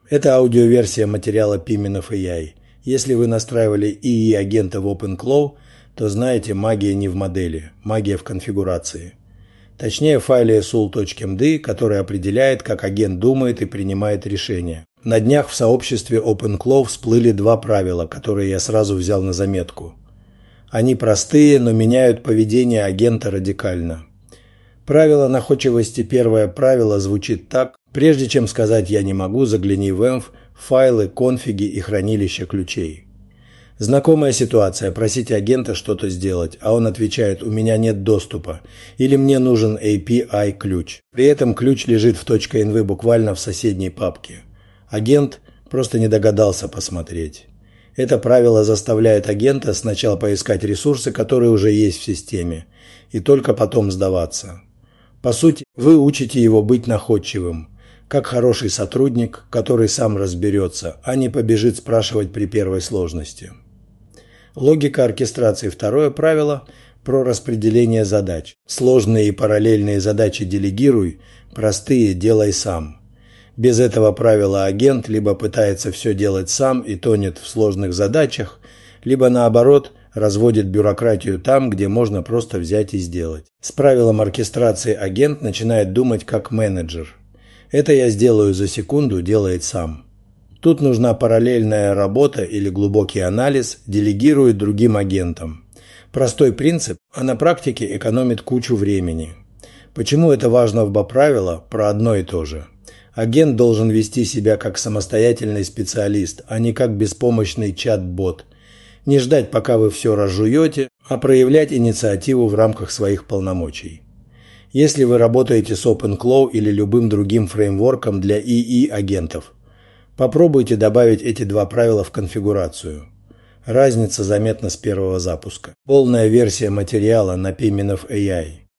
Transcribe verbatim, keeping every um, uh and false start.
Это аудиоверсия материала Pimenov эй ай. Если вы настраивали ИИ агента в OpenClaw, то знаете, магия не в модели, магия в конфигурации. Точнее, в файле эс ю эл точка эм ди, который определяет, как агент думает и принимает решения. На днях в сообществе OpenClaw всплыли два правила, которые я сразу взял на заметку. Они простые, но меняют поведение агента радикально. Правило находчивости, первое правило звучит так: прежде чем сказать «я не могу», загляни в env, файлы, конфиги и хранилище ключей. Знакомая ситуация: просите агента что-то сделать, а он отвечает «у меня нет доступа» или «мне нужен эй пи ай-ключ». При этом ключ лежит в .env буквально в соседней папке. Агент просто не догадался посмотреть. Это правило заставляет агента сначала поискать ресурсы, которые уже есть в системе, и только потом сдаваться. По сути, вы учите его быть находчивым, как хороший сотрудник, который сам разберется, а не побежит спрашивать при первой сложности. Логика оркестрации. Второе правило про распределение задач. Сложные и параллельные задачи делегируй, простые делай сам. Без этого правила агент либо пытается все делать сам и тонет в сложных задачах, либо наоборот разводит бюрократию там, где можно просто взять и сделать. С правилом оркестрации агент начинает думать как менеджер. Это я сделаю за секунду, делает сам. Тут нужна параллельная работа или глубокий анализ, делегирует другим агентам. Простой принцип, а на практике экономит кучу времени. Почему это важно в правило? Про одно и то же. Агент должен вести себя как самостоятельный специалист, а не как беспомощный чат-бот. Не ждать, пока вы все разжуете, а проявлять инициативу в рамках своих полномочий. Если вы работаете с OpenClaw или любым другим фреймворком для ИИ-агентов, попробуйте добавить эти два правила в конфигурацию. Разница заметна с первого запуска. Полная версия материала на Pimenov эй ай.